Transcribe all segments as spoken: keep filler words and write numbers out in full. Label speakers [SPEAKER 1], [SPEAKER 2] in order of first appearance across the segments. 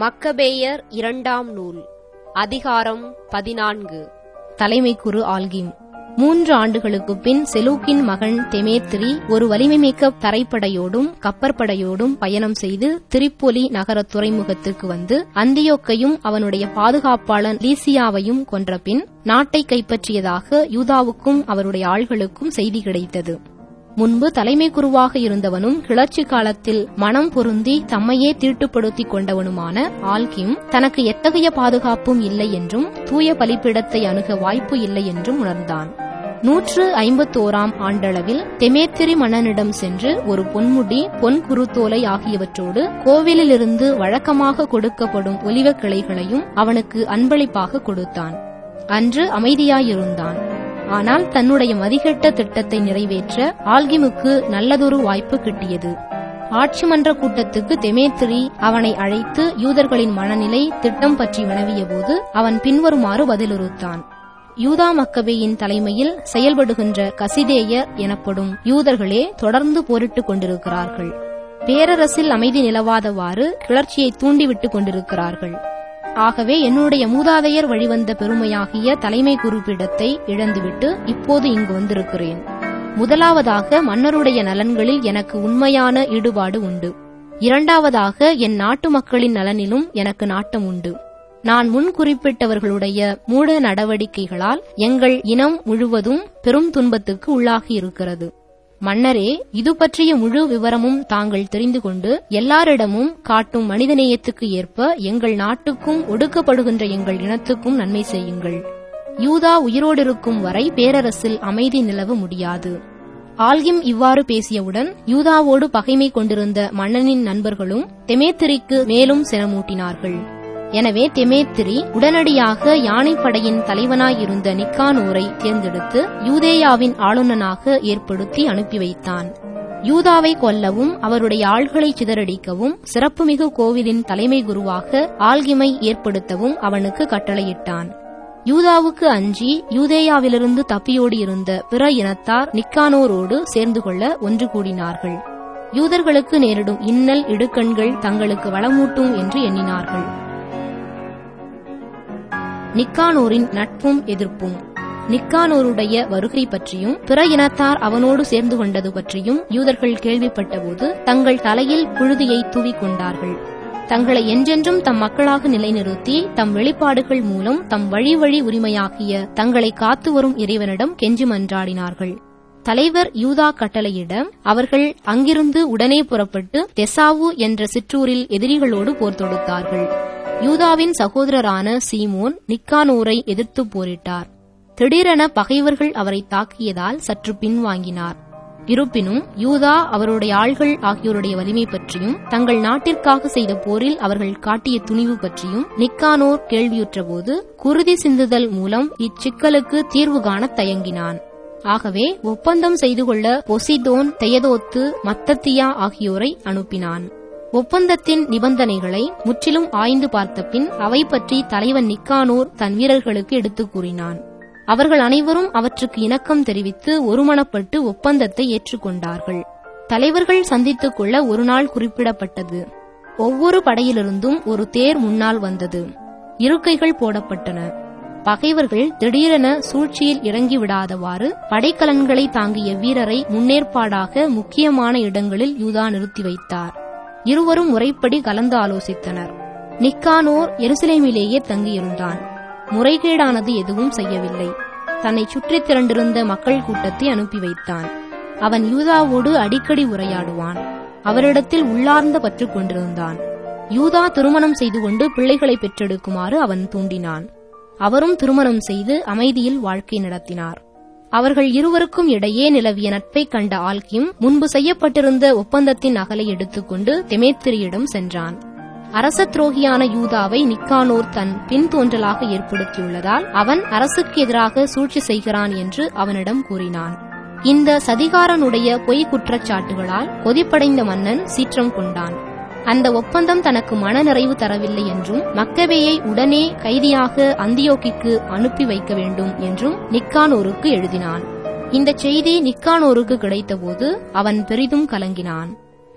[SPEAKER 1] மக்கபேயர் இரண்டாம் நூல் அதிகாரம் பதினான்கு.
[SPEAKER 2] தலைமை குரு ஆல்கிம். மூன்று ஆண்டுகளுக்குப் பின் செலூக்கின் மகன் தெமேத்திரி ஒரு வலிமைமிக்க தரைப்படையோடும் கப்பற்படையோடும் பயணம் செய்து திரிப்பொலி நகர துறைமுகத்துக்கு வந்து அந்தியோக்கையும் அவனுடைய பாதுகாப்பாளன் லீசியாவையும் கொன்றபின் நாட்டை கைப்பற்றியதாக யூதாவுக்கும் அவருடைய ஆள்களுக்கும் செய்தி கிடைத்தது. முன்பு தலைமை குருவாக இருந்தவனும் கிளர்ச்சி காலத்தில் மனம் பொருந்தி தம்மையே தீட்டுப்படுத்திக் கொண்டவனுமான ஆல்கிம் தனக்கு எத்தகைய பாதுகாப்பும் இல்லை என்றும் தூய பலிப்பிடத்தை அணுக வாய்ப்பு இல்லை என்றும் உணர்ந்தான். நூற்று ஐம்பத்தோராம் ஆண்டளவில் தெமேத்திரி மன்னனிடம் சென்று ஒரு பொன்முடி, பொன் குருத்தோலை ஆகியவற்றோடு கோவிலிலிருந்து வழக்கமாக கொடுக்கப்படும் ஒலிவக் கிளைகளையும் அவனுக்கு அன்பளிப்பாக கொடுத்தான். அன்று அமைதியாயிருந்தான். ஆனால் தன்னுடைய மதிகெட்ட திட்டத்தை நிறைவேற்ற ஆல்கிமுக்கு நல்லதொரு வாய்ப்பு கிட்டியது. ஆட்சி மன்ற கூட்டத்துக்கு தெமேத்திரி அவனை அழைத்து யூதர்களின் மனநிலை திட்டம் பற்றி வினவியபோது அவன் பின்வருமாறு பதிலுறுத்தான். யூதா மக்கபேயின் தலைமையில் செயல்படுகின்ற கசிதேயர் எனப்படும் யூதர்களே தொடர்ந்து போரிட்டுக் கொண்டிருக்கிறார்கள். பேரரசில் அமைதி நிலவாதவாறு கிளர்ச்சியை தூண்டிவிட்டுக் கொண்டிருக்கிறார்கள். ஆகவே என்னுடைய மூதாதையர் வழிவந்த பெருமையாகிய தலைமை குறிப்பிடத்தை இழந்துவிட்டு இப்போது இங்கு வந்திருக்கிறேன். முதலாவதாக மன்னருடைய நலன்களில் எனக்கு உண்மையான ஈடுபாடு உண்டு. இரண்டாவதாக என் நாட்டு மக்களின் நலனிலும் எனக்கு நாட்டம் உண்டு. நான் முன் குறிப்பிட்டவர்களுடைய மூட நடவடிக்கைகளால் எங்கள் இனம் முழுவதும் பெரும் துன்பத்துக்கு உள்ளாகி இருக்கிறது. மன்னரே, இது பற்றிய முழு விவரமும் தாங்கள் தெரிந்து கொண்டு எல்லாரிடமும் காட்டும் மனிதநேயத்துக்கு ஏற்ப எங்கள் நாட்டுக்கும் ஒடுக்கப்படுகின்ற எங்கள் இனத்துக்கும் நன்மை செய்யுங்கள். யூதா உயிரோடிருக்கும் வரை பேரரசில் அமைதி நிலவ முடியாது. ஆல்கிம் இவ்வாறு பேசியவுடன் யூதாவோடு பகைமை கொண்டிருந்த மன்னனின் நண்பர்களும் தெமேத்திரிக்கு மேலும் சினமூட்டினார்கள். எனவே தெமேத்திரி உடனடியாக யானைப்படையின் தலைவனாயிருந்த நிக்கானோரை தேர்ந்தெடுத்து யூதேயாவின் ஆளுநனாக ஏற்படுத்தி அனுப்பி வைத்தான். யூதாவை கொல்லவும் அவருடைய ஆள்களை சிதறடிக்கவும் சிறப்புமிகு கோவிலின் தலைமை குருவாக ஆல்கிமை ஏற்படுத்தவும் அவனுக்கு கட்டளையிட்டான். யூதாவுக்கு அஞ்சி யூதேயாவிலிருந்து தப்பியோடி இருந்த பிற இனத்தார் நிக்கானோரோடு சேர்ந்து கொள்ள ஒன்று கூடினார்கள். யூதர்களுக்கு நேரிடும் இன்னல் இடுக்கண்கள் தங்களுக்கு வளமூட்டும் என்று எண்ணினார்கள். நிக்கானோரின் நட்பும் எதிர்ப்பும். நிக்கானோருடைய வருகை பற்றியும் பிற இனத்தார் அவனோடு சேர்ந்து கொண்டது பற்றியும் யூதர்கள் கேள்விப்பட்டபோது தங்கள் தலையில் புழுதியை தூவிக் கொண்டார்கள். தங்களை என்றென்றும் தம் மக்களாக நிலைநிறுத்தி தம் வெளிப்பாடுகள் மூலம் தம் வழி வழி உரிமையாகிய தங்களை காத்து வரும் இறைவனிடம் கெஞ்சி மன்றாடினார்கள். தலைவர் யூதா கட்டளையிட அவர்கள் அங்கிருந்து உடனே புறப்பட்டு தெசாவு என்ற சிற்றூரில் எதிரிகளோடு போர் தொடுத்தார்கள். யூதாவின் சகோதரரான சீமோன் நிக்கானோரை எதிர்த்து போரிட்டார். திடீரென பகைவர்கள் அவரை தாக்கியதால் சற்று பின்வாங்கினார். இருப்பினும் யூதா அவருடைய ஆள்கள் ஆகியோருடைய வலிமை பற்றியும் தங்கள் நாட்டிற்காக செய்த போரில் அவர்கள் காட்டிய துணிவு பற்றியும் நிக்கானோர் கேள்வியுற்றபோது குருதி சிந்துதல் மூலம் இச்சிக்கலுக்கு தீர்வு காண தயங்கினான். ஆகவே ஒப்பந்தம் செய்து கொள்ள பொசிதோன், தெயதோத்து, மத்தத்தியா ஆகியோரை அனுப்பினான். ஒப்பந்தத்தின் நிபந்தனைகளை முற்றிலும் ஆய்ந்து பார்த்த பின் அவை பற்றி தலைவன் நிக்கானோர் தன் வீரர்களுக்கு எடுத்துக் கூறினான். அவர்கள் அனைவரும் அவற்றுக்கு இணக்கம் தெரிவித்து ஒருமனப்பட்டு ஒப்பந்தத்தை ஏற்றுக்கொண்டார்கள். தலைவர்கள் சந்தித்துக் கொள்ள ஒரு நாள் குறிப்பிடப்பட்டது. ஒவ்வொரு படையிலிருந்தும் ஒரு தேர் முன்னால் வந்தது. இருக்கைகள் போடப்பட்டன. பகைவர்கள் திடீரென சூழ்ச்சியில் இறங்கிவிடாதவாறு படைக்கலன்களை தாங்கிய வீரரை முன்னேற்பாடாக முக்கியமான இடங்களில் யூதா நிறுத்தி வைத்தார். இருவரும் முறைப்படி கலந்து ஆலோசித்தனர். நிக்கானோர் எருசலேமிலேயே தங்கியிருந்தான். முறைகேடானது எதுவும் செய்யவில்லை. தன்னை சுற்றி திரண்டிருந்த மக்கள் கூட்டத்தை அனுப்பி வைத்தான். அவன் யூதாவோடு அடிக்கடி உரையாடுவான். அவரிடத்தில் உள்ளார்ந்த பற்று கொண்டிருந்தான். யூதா திருமணம் செய்து கொண்டு பிள்ளைகளை பெற்றெடுக்குமாறு அவன் தூண்டினான். அவரும் திருமணம் செய்து அமைதியில் வாழ்க்கை நடத்தினார். அவர்கள் இருவருக்கும் இடையே நிலவிய நட்பை கண்ட ஆல்கிம் முன்பு செய்யப்பட்டிருந்த ஒப்பந்தத்தின் நகலை எடுத்துக்கொண்டு தெமேத்திரியிடம் சென்றான். அரச துரோகியான யூதாவை நிக்கானோர் தன் பின் தோன்றலாக ஏற்படுத்தியுள்ளதால் அவன் அரசுக்கு எதிராக சூழ்ச்சி செய்கிறான் என்று அவனிடம் கூறினான். இந்த சதிகாரனுடைய பொய் குற்றச்சாட்டுகளால் கொதிப்படைந்த மன்னன் சீற்றம் கொண்டான். அந்த ஒப்பந்தம் தனக்கு மனநிறைவு தரவில்லை என்றும் மக்கபேயை உடனே கைதியாக அந்தியோக்கிக்கு அனுப்பி வைக்க வேண்டும் என்றும் நிக்கானோருக்கு எழுதினான். இந்த செய்தி நிக்கானோருக்கு கிடைத்தபோது அவன் பெரிதும் கலங்கினான்.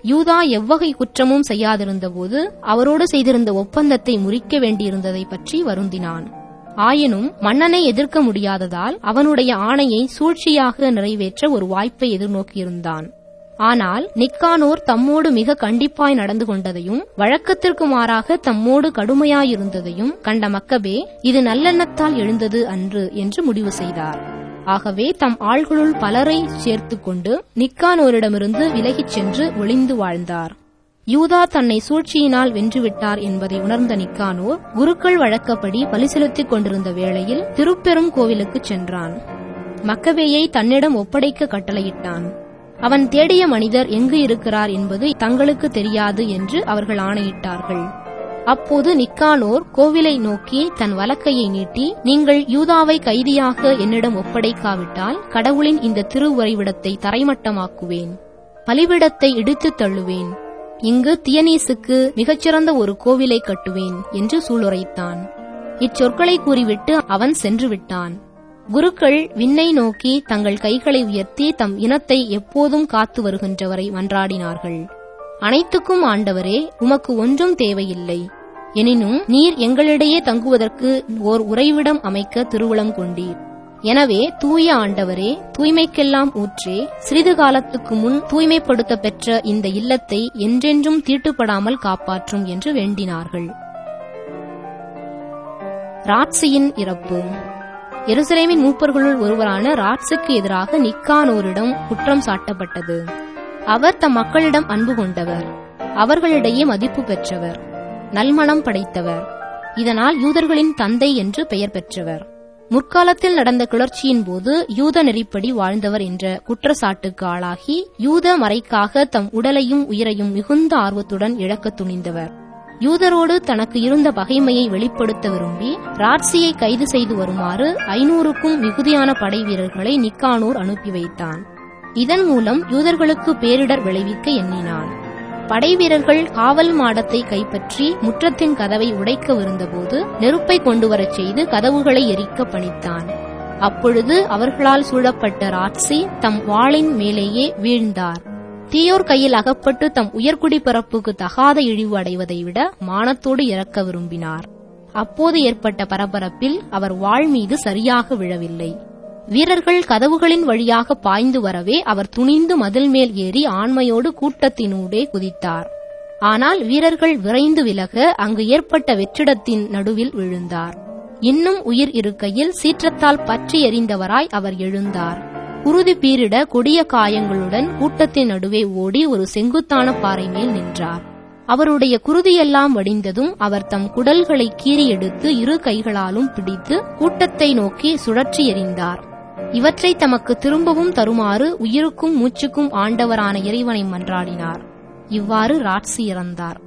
[SPEAKER 2] யூதா எவ்வகை குற்றமும் செய்யாதிருந்தபோது அவரோடு செய்திருந்த ஒப்பந்தத்தை முறிக்க வேண்டியிருந்ததை பற்றி வருந்தினான். ஆயினும் மன்னனை எதிர்க்க முடியாததால் அவனுடைய ஆணையை சூழ்ச்சியாக நிறைவேற்ற ஒரு வாய்ப்பை எதிர்நோக்கியிருந்தான். ஆனால் நிக்கானோர் தம்மோடு மிக கண்டிப்பாய் நடந்து கொண்டதையும் வழக்கத்திற்கு மாறாக தம்மோடு கடுமையாயிருந்ததையும் கண்ட மக்கபே இது நல்லெண்ணத்தால் எழுந்தது அன்று என்று முடிவு செய்தார். ஆகவே தம் ஆள்களுள் பலரை சேர்த்து கொண்டு நிக்கானோரிடமிருந்து விலகிச் சென்று ஒளிந்து வாழ்ந்தார். யூதா தன்னை சூழ்ச்சியினால் வென்றுவிட்டார் என்பதை உணர்ந்த நிக்கானோர் குருக்கள் வழக்கப்படி பலி செலுத்திக் கொண்டிருந்த வேளையில் திருப்பெரும் கோவிலுக்குச் சென்றான். மக்கபேயை தன்னிடம் ஒப்படைக்க கட்டளையிட்டான். அவன் தேடிய மனிதர் எங்கு இருக்கிறார் என்பது தங்களுக்கு தெரியாது என்று அவர்கள் ஆணையிட்டார்கள். அப்போது நிக்கானோர் கோவிலை நோக்கி தன் வலக்கையை நீட்டி, நீங்கள் யூதாவை கைதியாக என்னிடம் ஒப்படைக்காவிட்டால் கடவுளின் இந்த திருவுறைவிடத்தை தரைமட்டமாக்குவேன், பலிபீடத்தை இடித்துத் தள்ளுவேன், இங்கு தியனீசுக்கு மிகச்சிறந்த ஒரு கோவிலை கட்டுவேன் என்று சூளுரைத்தான். இச்சொற்களை கூறிவிட்டு அவன் சென்று விட்டான். குருக்கள் விண்ணை நோக்கி தங்கள் கைகளை உயர்த்தி தம் இனத்தை எப்போதும் காத்து வருகின்றவரை மன்றாடினார்கள். அனைத்துக்கும் ஆண்டவரே, உமக்கு ஒன்றும் தேவையில்லை. எனினும் நீர் எங்களிடையே தங்குவதற்கு ஓர் உறைவிடம் அமைக்க திருவுளம் கொண்டீர். எனவே தூய ஆண்டவரே, தூய்மைக்கெல்லாம் ஊற்றே, சிறிது காலத்துக்கு முன் தூய்மைப்படுத்த பெற்ற இந்த இல்லத்தை என்றென்றும் தீட்டுப்படாமல் காப்பாற்றும் என்று வேண்டினார்கள். ராட்சியின் இறப்பு. எருசலேமின் மூப்பர்களுள் ஒருவரான ராட்சுக்கு எதிராக நிக்கானோரிடம் குற்றம் சாட்டப்பட்டது. அவர் தம் மக்களிடம் அன்பு கொண்டவர், அவர்களிடையே மதிப்பு பெற்றவர், நல்மணம் படைத்தவர், இதனால் யூதர்களின் தந்தை என்று பெயர் பெற்றவர். முற்காலத்தில் நடந்த கிளர்ச்சியின் போது யூத நெறிப்படி வாழ்ந்தவர் என்ற குற்றச்சாட்டுக்கு ஆளாகி யூத மறைக்காக தம் உடலையும் உயிரையும் மிகுந்த ஆர்வத்துடன் இழக்க துணிந்தவர். யூதரோடு தனக்கு இருந்த பகைமையை வெளிப்படுத்த விரும்பி ராட்சியை கைது செய்து வருமாறு ஐநூறுக்கும் மிகுதியான படை வீரர்களை நிக்கானோர் அனுப்பி வைத்தான். இதன் மூலம் யூதர்களுக்கு பேரிடர் விளைவிக்க எண்ணினான். படை வீரர்கள் காவல் மாடத்தை கைப்பற்றி முற்றத்தின் கதவை உடைக்கவிருந்தபோது நெருப்பை கொண்டுவரச் செய்து கதவுகளை எரிக்க பணித்தான். அப்பொழுது அவர்களால் சூழப்பட்ட ராட்சி தம் வாளின் மேலேயே வீழ்ந்தார். தீயோர் கையில் அகப்பட்டு தம் உயர்குடி பிறப்புக்கு தகாத இழிவு அடைவதை விட மானத்தோடு இறக்க விரும்பினார். அப்போது ஏற்பட்ட பரபரப்பில் அவர் வாள் மீது சரியாக விழவில்லை. வீரர்கள் கதவுகளின் வழியாக பாய்ந்து வரவே அவர் துணிந்து மதில் மேல் ஏறி ஆண்மையோடு கூட்டத்தினூடே குதித்தார். ஆனால் வீரர்கள் விரைந்து விலக அங்கு ஏற்பட்ட வெற்றிடத்தின் நடுவில் விழுந்தார். இன்னும் உயிர் இருக்கையில் சீற்றத்தால் பற்றி எறிந்தவராய் அவர் எழுந்தார். குருதி பீரிட கொடிய காயங்களுடன் கூட்டத்தின் நடுவே ஓடி ஒரு செங்குத்தான பாறை மேல் நின்றார். அவருடைய குருதியெல்லாம் வடிந்ததும் அவர் தம் குடல்களை கீறி எடுத்து இரு கைகளாலும் பிடித்து கூட்டத்தை நோக்கி சுழற்றி எறிந்தார். இவற்றை தமக்கு திரும்பவும் தருமாறு உயிருக்கும் மூச்சுக்கும் ஆண்டவரான இறைவனை மன்றாடினார். இவ்வாறு ராட்சி இறந்தார்.